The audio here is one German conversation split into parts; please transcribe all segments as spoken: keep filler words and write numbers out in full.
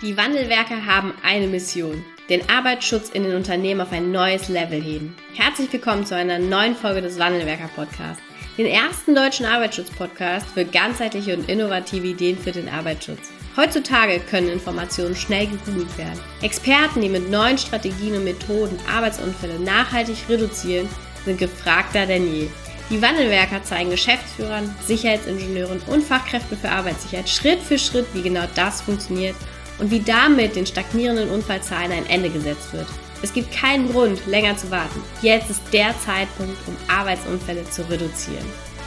Die Wandelwerker haben eine Mission: den Arbeitsschutz in den Unternehmen auf ein neues Level heben. Herzlich willkommen zu einer neuen Folge des Wandelwerker-Podcasts, den ersten deutschen Arbeitsschutz-Podcast für ganzheitliche und innovative Ideen für den Arbeitsschutz. Heutzutage können Informationen schnell gegoogelt werden. Experten, die mit neuen Strategien und Methoden Arbeitsunfälle nachhaltig reduzieren, sind gefragter denn je. Die Wandelwerker zeigen Geschäftsführern, Sicherheitsingenieuren und Fachkräften für Arbeitssicherheit Schritt für Schritt, wie genau das funktioniert und wie damit den stagnierenden Unfallzahlen ein Ende gesetzt wird. Es gibt keinen Grund, länger zu warten. Jetzt ist der Zeitpunkt, um Arbeitsunfälle zu reduzieren.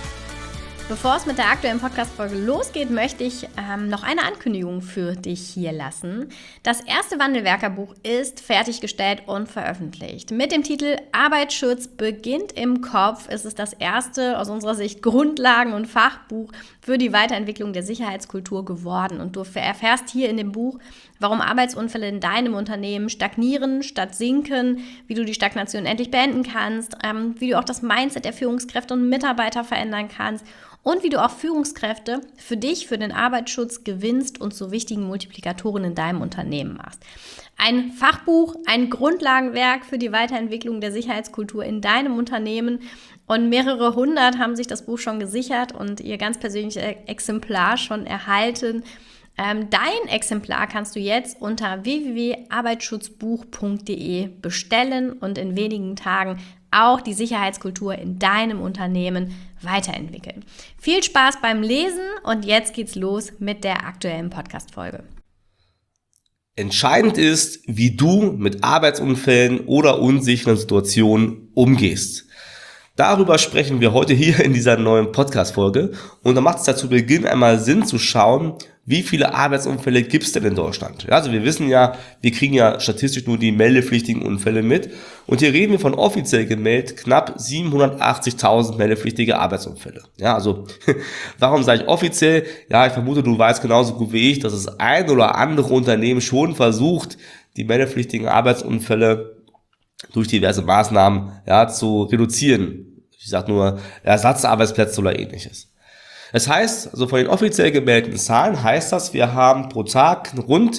Bevor es mit der aktuellen Podcast-Folge losgeht, möchte ich ähm, noch eine Ankündigung für dich hier lassen. Das erste Wandelwerkerbuch ist fertiggestellt und veröffentlicht. Mit dem Titel Arbeitsschutz beginnt im Kopf ist es das erste, aus unserer Sicht, Grundlagen- und Fachbuch für die Weiterentwicklung der Sicherheitskultur geworden. Und du erfährst hier in dem Buch, warum Arbeitsunfälle in deinem Unternehmen stagnieren statt sinken, wie du die Stagnation endlich beenden kannst, ähm, wie du auch das Mindset der Führungskräfte und Mitarbeiter verändern kannst und wie du auch Führungskräfte für dich, für den Arbeitsschutz gewinnst und zu wichtigen Multiplikatoren in deinem Unternehmen machst. Ein Fachbuch, ein Grundlagenwerk für die Weiterentwicklung der Sicherheitskultur in deinem Unternehmen, und mehrere hundert haben sich das Buch schon gesichert und ihr ganz persönliches Exemplar schon erhalten. Ähm, dein Exemplar kannst du jetzt unter w w w punkt arbeitsschutzbuch punkt d e bestellen und in wenigen Tagen auch die Sicherheitskultur in deinem Unternehmen weiterentwickeln. Viel Spaß beim Lesen und jetzt geht's los mit der aktuellen Podcast-Folge. Entscheidend ist, wie du mit Arbeitsunfällen oder unsicheren Situationen umgehst. Darüber sprechen wir heute hier in dieser neuen Podcast-Folge und da macht es da zu Beginn einmal Sinn zu schauen, wie viele Arbeitsunfälle gibt es denn in Deutschland? Ja, also wir wissen ja, wir kriegen ja statistisch nur die meldepflichtigen Unfälle mit und hier reden wir von offiziell gemeldet knapp siebenhundertachtzigtausend meldepflichtige Arbeitsunfälle. Ja, also warum sage ich offiziell? Ja, ich vermute, du weißt genauso gut wie ich, dass das ein oder andere Unternehmen schon versucht, die meldepflichtigen Arbeitsunfälle durch diverse Maßnahmen ja zu reduzieren. Ich sage nur Ersatzarbeitsplätze oder ähnliches. Das heißt, also von den offiziell gemeldeten Zahlen heißt das, wir haben pro Tag rund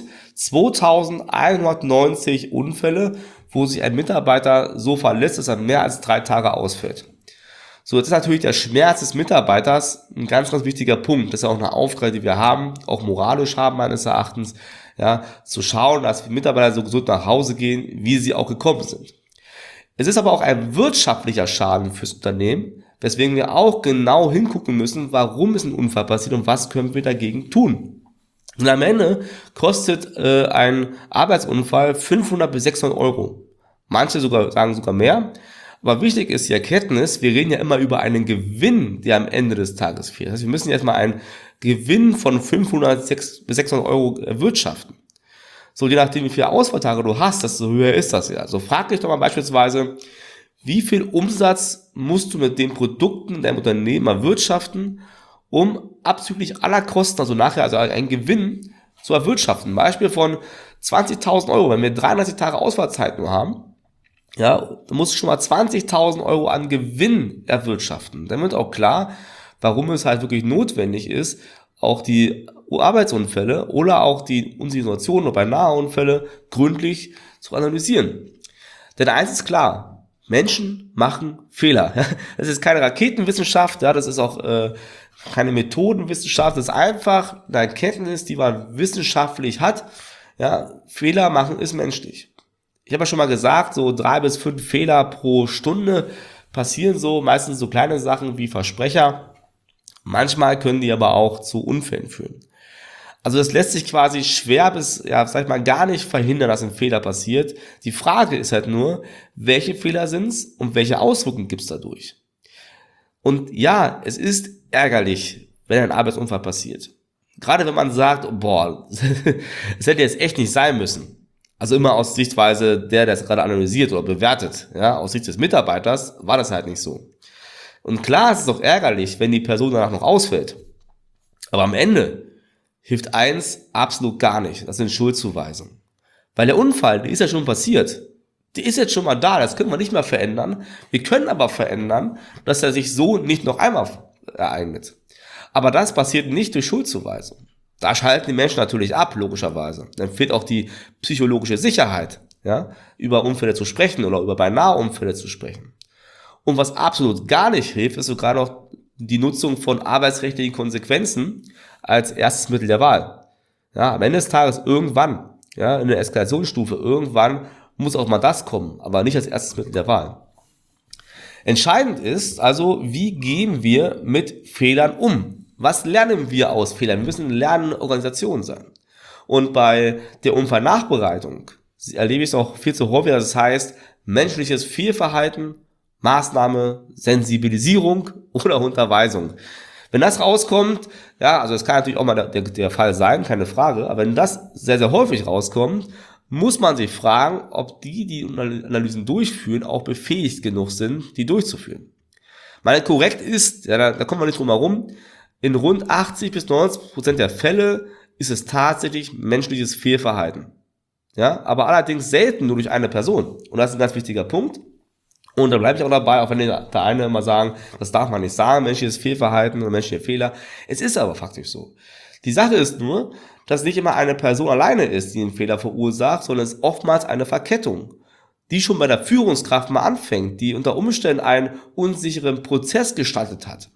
zweitausendeinhundertneunzig Unfälle, wo sich ein Mitarbeiter so verletzt, dass er mehr als drei Tage ausfällt. So, jetzt ist natürlich der Schmerz des Mitarbeiters ein ganz, ganz wichtiger Punkt. Das ist ja auch eine Aufgabe, die wir haben, auch moralisch haben meines Erachtens, ja, zu schauen, dass die Mitarbeiter so gesund nach Hause gehen, wie sie auch gekommen sind. Es ist aber auch ein wirtschaftlicher Schaden fürs Unternehmen, weswegen wir auch genau hingucken müssen, warum ist ein Unfall passiert und was können wir dagegen tun. Und am Ende kostet äh, ein Arbeitsunfall fünfhundert bis sechshundert Euro. Manche sogar sagen sogar mehr. Aber wichtig ist die Erkenntnis, wir reden ja immer über einen Gewinn, der am Ende des Tages fehlt. Das heißt, wir müssen jetzt mal einen Gewinn von fünfhundert bis sechshundert Euro erwirtschaften. So, je nachdem, wie viele Ausfalltage du hast, desto höher ist das ja. So, frag dich doch mal beispielsweise, wie viel Umsatz musst du mit den Produkten in deinem Unternehmen erwirtschaften, um abzüglich aller Kosten, also nachher, also einen Gewinn zu erwirtschaften. Ein Beispiel von zwanzigtausend Euro, wenn wir dreiunddreißig Tage Ausfallzeit nur haben, ja, du musst schon mal zwanzigtausend Euro an Gewinn erwirtschaften. Dann wird auch klar, warum es halt wirklich notwendig ist, auch die Arbeitsunfälle oder auch die unsicheren Situationen oder beinahe Unfälle gründlich zu analysieren. Denn eins ist klar, Menschen machen Fehler. Das ist keine Raketenwissenschaft, ja, das ist auch äh, keine Methodenwissenschaft, das ist einfach eine Erkenntnis, die man wissenschaftlich hat. Ja, Fehler machen ist menschlich. Ich habe ja schon mal gesagt, so drei bis fünf Fehler pro Stunde passieren so, meistens so kleine Sachen wie Versprecher. Manchmal können die aber auch zu Unfällen führen. Also das lässt sich quasi schwer bis, ja, sag ich mal, gar nicht verhindern, dass ein Fehler passiert. Die Frage ist halt nur, welche Fehler sind's und welche Auswirkungen gibt's dadurch? Und ja, es ist ärgerlich, wenn ein Arbeitsunfall passiert. Gerade wenn man sagt, boah, es hätte jetzt echt nicht sein müssen. Also immer aus Sichtweise der, der es gerade analysiert oder bewertet, ja, aus Sicht des Mitarbeiters war das halt nicht so. Und klar, es ist auch ärgerlich, wenn die Person danach noch ausfällt. Aber am Ende hilft eins absolut gar nicht. Das sind Schuldzuweisungen. Weil der Unfall, der ist ja schon passiert. Der ist jetzt schon mal da. Das können wir nicht mehr verändern. Wir können aber verändern, dass er sich so nicht noch einmal ereignet. Aber das passiert nicht durch Schuldzuweisung. Da schalten die Menschen natürlich ab, logischerweise. Dann fehlt auch die psychologische Sicherheit, ja, über Unfälle zu sprechen oder über beinahe Unfälle zu sprechen. Und was absolut gar nicht hilft, ist sogar noch die Nutzung von arbeitsrechtlichen Konsequenzen als erstes Mittel der Wahl. Ja, am Ende des Tages irgendwann, ja, in der Eskalationsstufe, irgendwann muss auch mal das kommen, aber nicht als erstes Mittel der Wahl. Entscheidend ist also, wie gehen wir mit Fehlern um? Was lernen wir aus Fehlern? Wir müssen eine lernende Organisation sein. Und bei der Unfallnachbereitung erlebe ich es auch viel zu häufig, dass es heißt, menschliches Fehlverhalten, Maßnahme, Sensibilisierung oder Unterweisung. Wenn das rauskommt, ja, also es kann natürlich auch mal der, der Fall sein, keine Frage, aber wenn das sehr, sehr häufig rauskommt, muss man sich fragen, ob die, die Analysen durchführen, auch befähigt genug sind, die durchzuführen. Weil korrekt ist, ja, da, da kommt man nicht drum herum, in rund achtzig bis neunzig Prozent der Fälle ist es tatsächlich menschliches Fehlverhalten. Ja, aber allerdings selten nur durch eine Person. Und das ist ein ganz wichtiger Punkt. Und da bleibe ich auch dabei, auch wenn der eine immer sagen, das darf man nicht sagen, menschliches Fehlverhalten oder menschliche Fehler. Es ist aber faktisch so. Die Sache ist nur, dass nicht immer eine Person alleine ist, die einen Fehler verursacht, sondern es ist oftmals eine Verkettung, die schon bei der Führungskraft mal anfängt, die unter Umständen einen unsicheren Prozess gestaltet hat,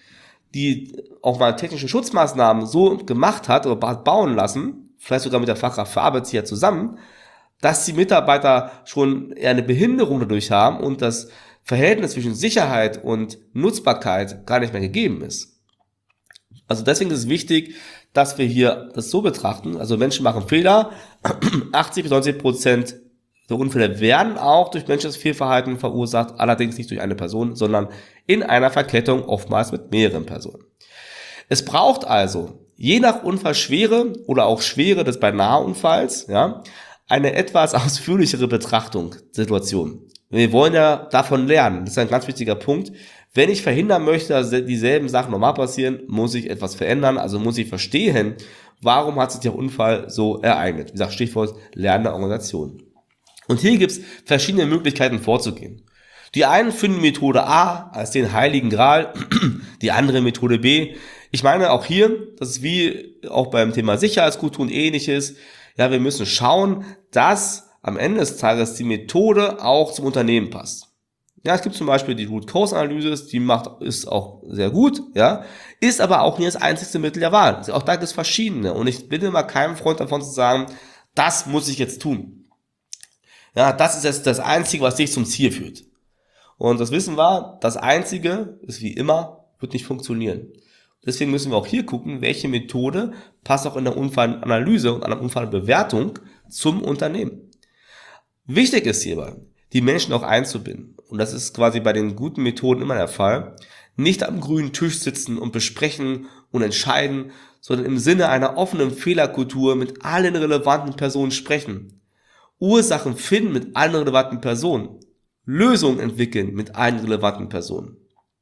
die auch mal technische Schutzmaßnahmen so gemacht hat oder hat bauen lassen, vielleicht sogar mit der Fachkraft für Arbeitssicherheit zusammen, dass die Mitarbeiter schon eher eine Behinderung dadurch haben und das Verhältnis zwischen Sicherheit und Nutzbarkeit gar nicht mehr gegeben ist. Also deswegen ist es wichtig, dass wir hier das so betrachten, also Menschen machen Fehler, achtzig bis neunzig Prozent der Unfälle werden auch durch menschliches Fehlverhalten verursacht, allerdings nicht durch eine Person, sondern in einer Verkettung, oftmals mit mehreren Personen. Es braucht also, je nach Unfallschwere oder auch Schwere des Beinaheunfalls, ja, eine etwas ausführlichere Betrachtung, Situation. Wir wollen ja davon lernen, das ist ein ganz wichtiger Punkt. Wenn ich verhindern möchte, dass dieselben Sachen nochmal passieren, muss ich etwas verändern, also muss ich verstehen, warum hat sich der Unfall so ereignet. Wie gesagt, Stichwort lernende Organisation. Und hier gibt es verschiedene Möglichkeiten vorzugehen. Die einen finden Methode A als den heiligen Gral, die andere Methode B. Ich meine auch hier, das ist wie auch beim Thema Sicherheitskultur und ähnliches, ja, wir müssen schauen, dass am Ende des Tages die Methode auch zum Unternehmen passt. Ja, es gibt zum Beispiel die Root Cause Analysis, die macht, ist auch sehr gut, ja, ist aber auch nicht das einzigste Mittel der Wahl. Auch da gibt es verschiedene und ich bin immer kein Freund davon zu sagen, das muss ich jetzt tun. Ja, das ist jetzt das Einzige, was dich zum Ziel führt. Und das Wissen war, das Einzige ist wie immer, wird nicht funktionieren. Deswegen müssen wir auch hier gucken, welche Methode passt auch in der Unfallanalyse und an der Unfallbewertung zum Unternehmen. Wichtig ist hierbei, die Menschen auch einzubinden. Und das ist quasi bei den guten Methoden immer der Fall. Nicht am grünen Tisch sitzen und besprechen und entscheiden, sondern im Sinne einer offenen Fehlerkultur mit allen relevanten Personen sprechen. Ursachen finden mit allen relevanten Personen. Lösungen entwickeln mit allen relevanten Personen.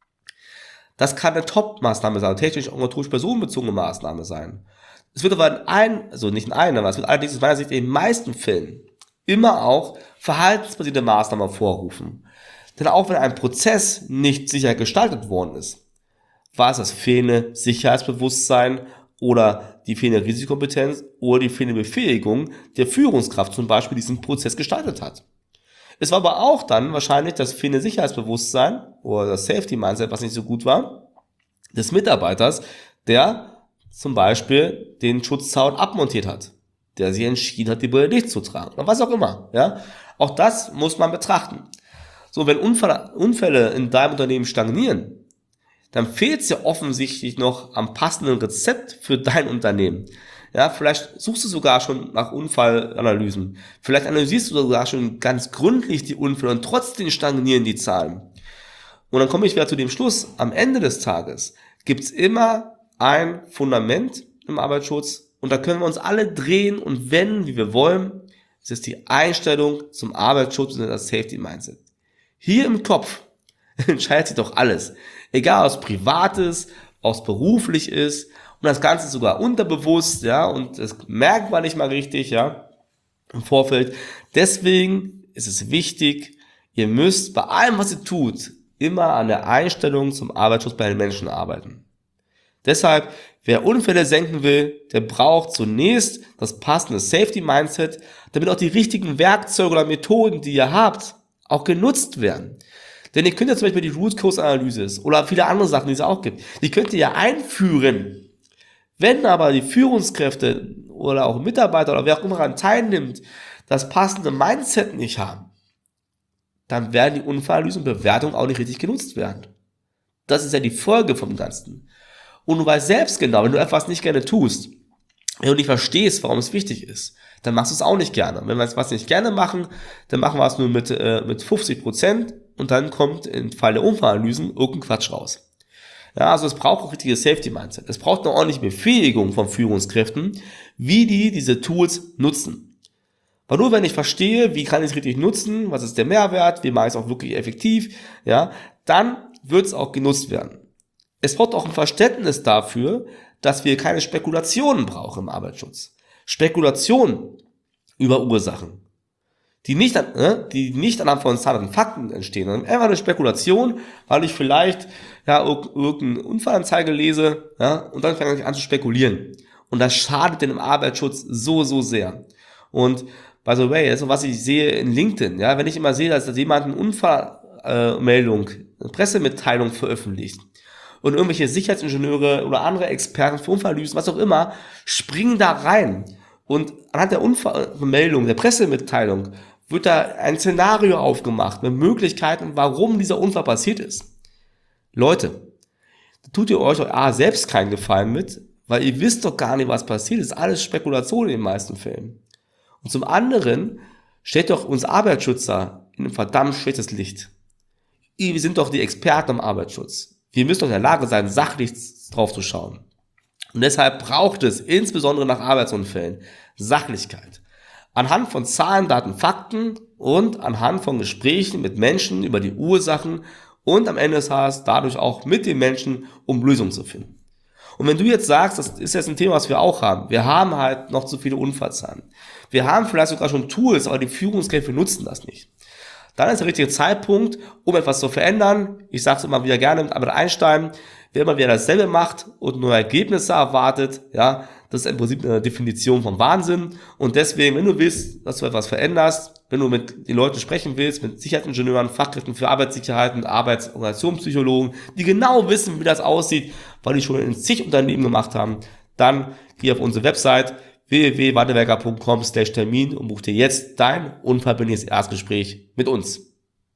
Das kann eine Top-Maßnahme sein, technisch-organisatorisch personenbezogene Maßnahme sein. Es wird aber in allen, also nicht in allen, aber es wird allerdings aus meiner Sicht in den meisten Fällen immer auch verhaltensbasierte Maßnahmen vorrufen. Denn auch wenn ein Prozess nicht sicher gestaltet worden ist, war es das fehlende Sicherheitsbewusstsein oder die fehlende Risikokompetenz oder die fehlende Befähigung der Führungskraft zum Beispiel diesen Prozess gestaltet hat. Es war aber auch dann wahrscheinlich das fehlende Sicherheitsbewusstsein oder das Safety-Mindset, was nicht so gut war, des Mitarbeiters, der zum Beispiel den Schutzzaun abmontiert hat, der sich entschieden hat, die Brille nicht zu tragen oder was auch immer. Ja, auch das muss man betrachten. So, wenn Unfall, Unfälle in deinem Unternehmen stagnieren, dann fehlt es ja offensichtlich noch am passenden Rezept für dein Unternehmen. Ja, vielleicht suchst du sogar schon nach Unfallanalysen. Vielleicht analysierst du sogar schon ganz gründlich die Unfälle und trotzdem stagnieren die Zahlen. Und dann komme ich wieder zu dem Schluss, am Ende des Tages gibt's immer ein Fundament im Arbeitsschutz und da können wir uns alle drehen und wenden, wie wir wollen. Es ist die Einstellung zum Arbeitsschutz und das Safety Mindset. Hier im Kopf entscheidet sich doch alles. Egal, ob es privat ist, ob es beruflich ist. Und das Ganze sogar unterbewusst, ja, und das merkt man nicht mal richtig, ja, im Vorfeld. Deswegen ist es wichtig, ihr müsst bei allem, was ihr tut, immer an der Einstellung zum Arbeitsschutz bei den Menschen arbeiten. Deshalb, wer Unfälle senken will, der braucht zunächst das passende Safety-Mindset, damit auch die richtigen Werkzeuge oder Methoden, die ihr habt, auch genutzt werden. Denn ihr könnt ja zum Beispiel die Root-Cause-Analyse oder viele andere Sachen, die es auch gibt, die könnt ihr ja einführen. Wenn aber die Führungskräfte oder auch Mitarbeiter oder wer auch immer daran teilnimmt, das passende Mindset nicht haben, dann werden die Unfallanalysen und Bewertungen auch nicht richtig genutzt werden. Das ist ja die Folge vom Ganzen. Und du weißt selbst genau, wenn du etwas nicht gerne tust, wenn du nicht verstehst, warum es wichtig ist, dann machst du es auch nicht gerne. Wenn wir etwas nicht gerne machen, dann machen wir es nur mit, äh, mit fünfzig Prozent und dann kommt im Fall der Unfallanalysen irgendein Quatsch raus. Ja, also es braucht auch richtiges Safety-Mindset. Es braucht eine ordentliche Befähigung von Führungskräften, wie die diese Tools nutzen. Weil nur wenn ich verstehe, wie kann ich es richtig nutzen, was ist der Mehrwert, wie mache ich es auch wirklich effektiv, ja, dann wird es auch genutzt werden. Es braucht auch ein Verständnis dafür, dass wir keine Spekulationen brauchen im Arbeitsschutz. Spekulationen über Ursachen, die nicht, an, ne, die nicht anhand von zahlenden Fakten entstehen, sondern einfach eine Spekulation, weil ich vielleicht ja irgendeine Unfallanzeige lese, ja, und dann fange ich an zu spekulieren. Und das schadet dem Arbeitsschutz so, so sehr. Und by the way, das ist, was ich sehe in LinkedIn, ja, wenn ich immer sehe, dass jemand eine Unfallmeldung, eine Pressemitteilung veröffentlicht und irgendwelche Sicherheitsingenieure oder andere Experten für Unfallanalysen, was auch immer, springen da rein. Und anhand der Unfallmeldung, der Pressemitteilung, wird da ein Szenario aufgemacht mit Möglichkeiten, warum dieser Unfall passiert ist. Leute, da tut ihr euch A, selbst keinen Gefallen mit, weil ihr wisst doch gar nicht, was passiert ist. Alles Spekulation in den meisten Fällen. Und zum anderen stellt doch uns Arbeitsschützer in ein verdammt schlechtes Licht. Wir sind doch die Experten im Arbeitsschutz. Wir müssen doch in der Lage sein, sachlich drauf zu schauen. Und deshalb braucht es insbesondere nach Arbeitsunfällen Sachlichkeit. Anhand von Zahlen, Daten, Fakten und anhand von Gesprächen mit Menschen über die Ursachen und am Ende des Tages dadurch auch mit den Menschen, um Lösungen zu finden. Und wenn du jetzt sagst, das ist jetzt ein Thema, was wir auch haben, wir haben halt noch zu viele Unfallzahlen. Wir haben vielleicht sogar schon Tools, aber die Führungskräfte nutzen das nicht. Dann ist der richtige Zeitpunkt, um etwas zu verändern. Ich sage es immer wieder gerne mit Albert Einstein, wer immer wieder dasselbe macht und nur Ergebnisse erwartet, ja, das ist im Prinzip eine Definition von Wahnsinn. Und deswegen, wenn du willst, dass du etwas veränderst, wenn du mit den Leuten sprechen willst, mit Sicherheitsingenieuren, Fachkräften für Arbeitssicherheit und Arbeits- und Organisationspsychologen, die genau wissen, wie das aussieht, weil die schon in zig Unternehmen gemacht haben, dann geh auf unsere Website w w w punkt wandelwerker punkt com slash Termin und buch dir jetzt dein unverbindliches Erstgespräch mit uns.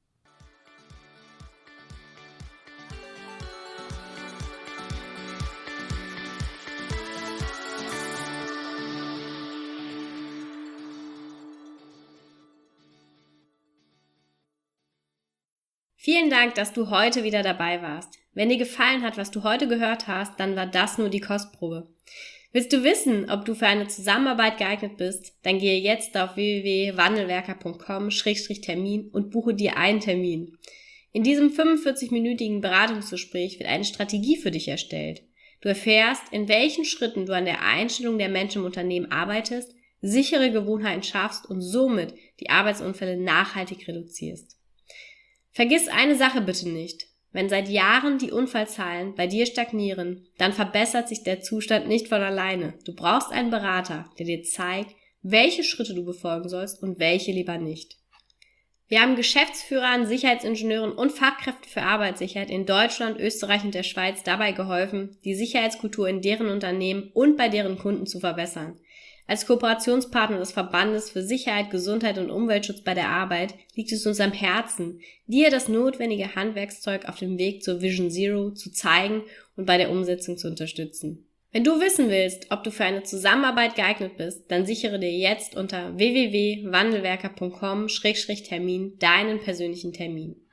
Vielen Dank, dass du heute wieder dabei warst. Wenn dir gefallen hat, was du heute gehört hast, dann war das nur die Kostprobe. Willst du wissen, ob du für eine Zusammenarbeit geeignet bist? Dann gehe jetzt auf w w w punkt wandelwerker punkt com slash Termin und buche dir einen Termin. In diesem fünfundvierzig-minütigen Beratungsgespräch wird eine Strategie für dich erstellt. Du erfährst, in welchen Schritten du an der Einstellung der Menschen im Unternehmen arbeitest, sichere Gewohnheiten schaffst und somit die Arbeitsunfälle nachhaltig reduzierst. Vergiss eine Sache bitte nicht. Wenn seit Jahren die Unfallzahlen bei dir stagnieren, dann verbessert sich der Zustand nicht von alleine. Du brauchst einen Berater, der dir zeigt, welche Schritte du befolgen sollst und welche lieber nicht. Wir haben Geschäftsführern, Sicherheitsingenieuren und Fachkräften für Arbeitssicherheit in Deutschland, Österreich und der Schweiz dabei geholfen, die Sicherheitskultur in deren Unternehmen und bei deren Kunden zu verbessern. Als Kooperationspartner des Verbandes für Sicherheit, Gesundheit und Umweltschutz bei der Arbeit liegt es uns am Herzen, dir das notwendige Handwerkszeug auf dem Weg zur Vision Zero zu zeigen und bei der Umsetzung zu unterstützen. Wenn du wissen willst, ob du für eine Zusammenarbeit geeignet bist, dann sichere dir jetzt unter w w w punkt wandelwerker punkt com slash Termin deinen persönlichen Termin.